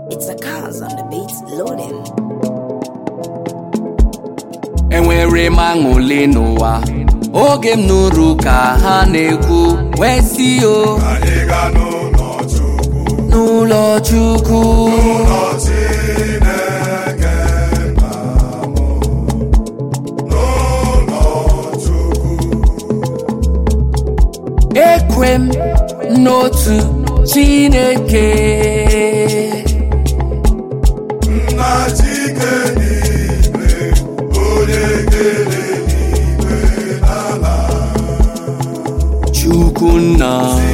It's a cause on the beats loading. Enwere m aṅụle n'ụwa oge m nụrụ ka ha na-ekwu wee si o anyị ga n'ụlọ Chukwu n'ụlọ Chukwu n'ụlọ Chineke nna m n'ụlọ Chukwu ekwe m n'otu Chineke nna Chike n'igwe onye kere n'igwe n'ala Chukwu nna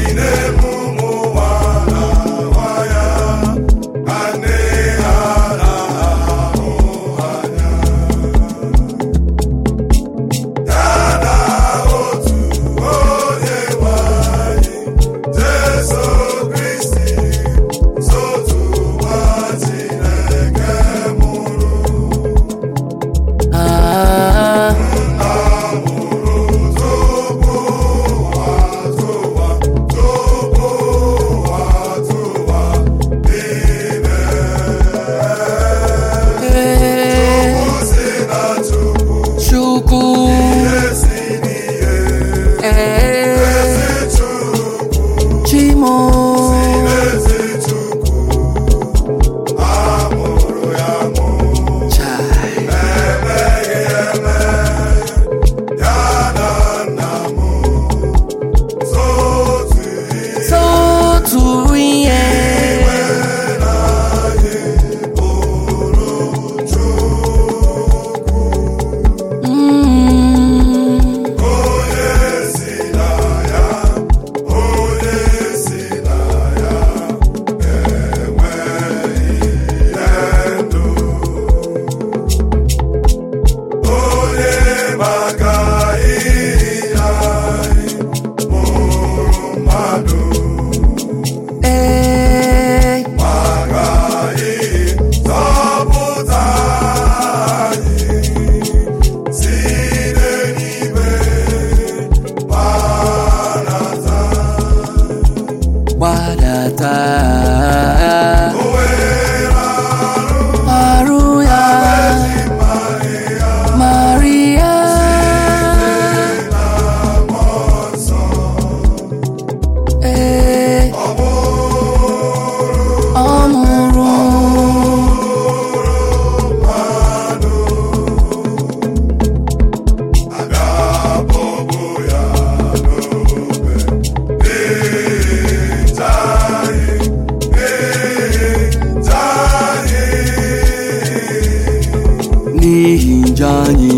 n'ihi njọ anyị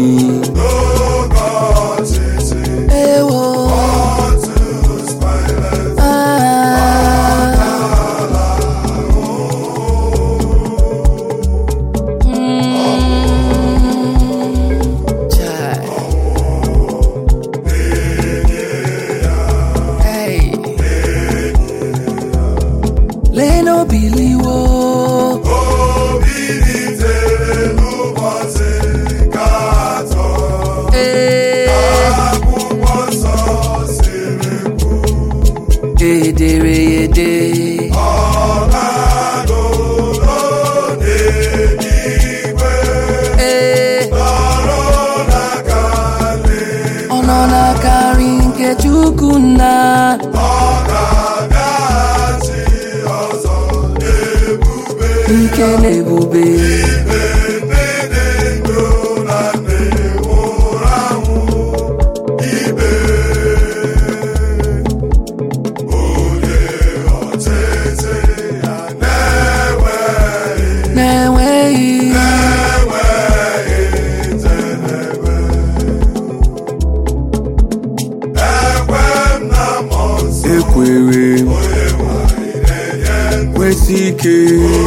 ewo lee n'obiliwo ederede ọ nọ n'akarị nke Chukwu nna ike na ebube ekwere kwesị ike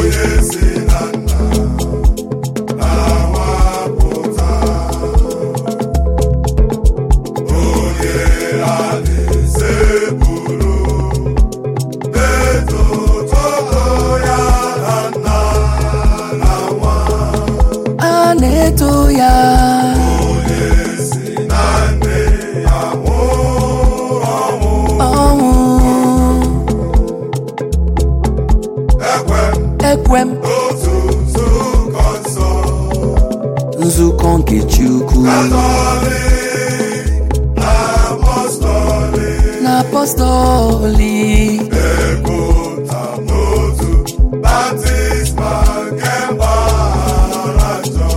a na-eto ya ekwe m n'otu nzukọ nsọ, nzukọ nke Chukwu Katọlik na apọstọlik ekwuta n'otu baptizma nke mgbaghara njọ.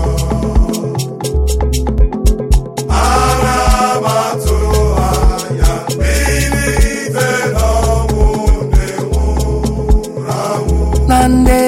Ana m atụ anya mbilite n'ọnwụ ndị nwụrụ anwụ na nde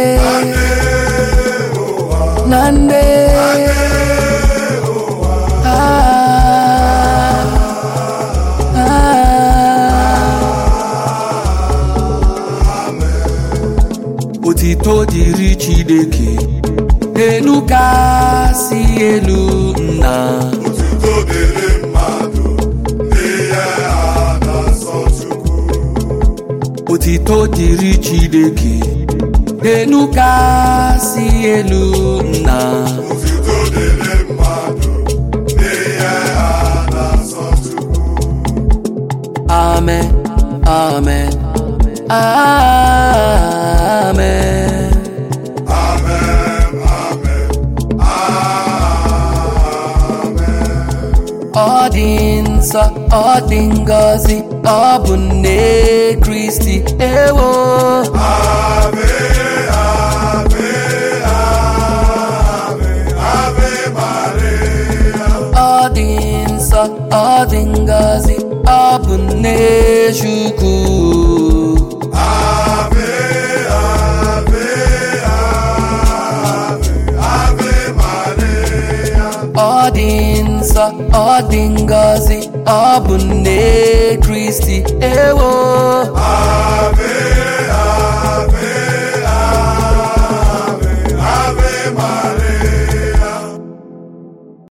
otito dịrị Chineke elu kasị elu nna, otuto dịrị mmadụ n'ihe a na-asọ Chukwu. otito dịrị Chineke elu kasị elu nna, Otuto dịrị mmadụ n'ihe a na-asọ Chukwu. amen amen amen. Amen, amen, amen. Ọ dị nsọ, ọ dị ngọzi, ọ bụ nne Kristi ewo. Ave, ave, ave, ave Maria. Ọ dị nsọ, ọ dị ngọzi, ọ bụ nne Chukwu. Ave, ave, ave, ave Maria. Ọ dị nsọ, ọ dị ngọzi, ọ bụ nne Kristi ewo. Ave,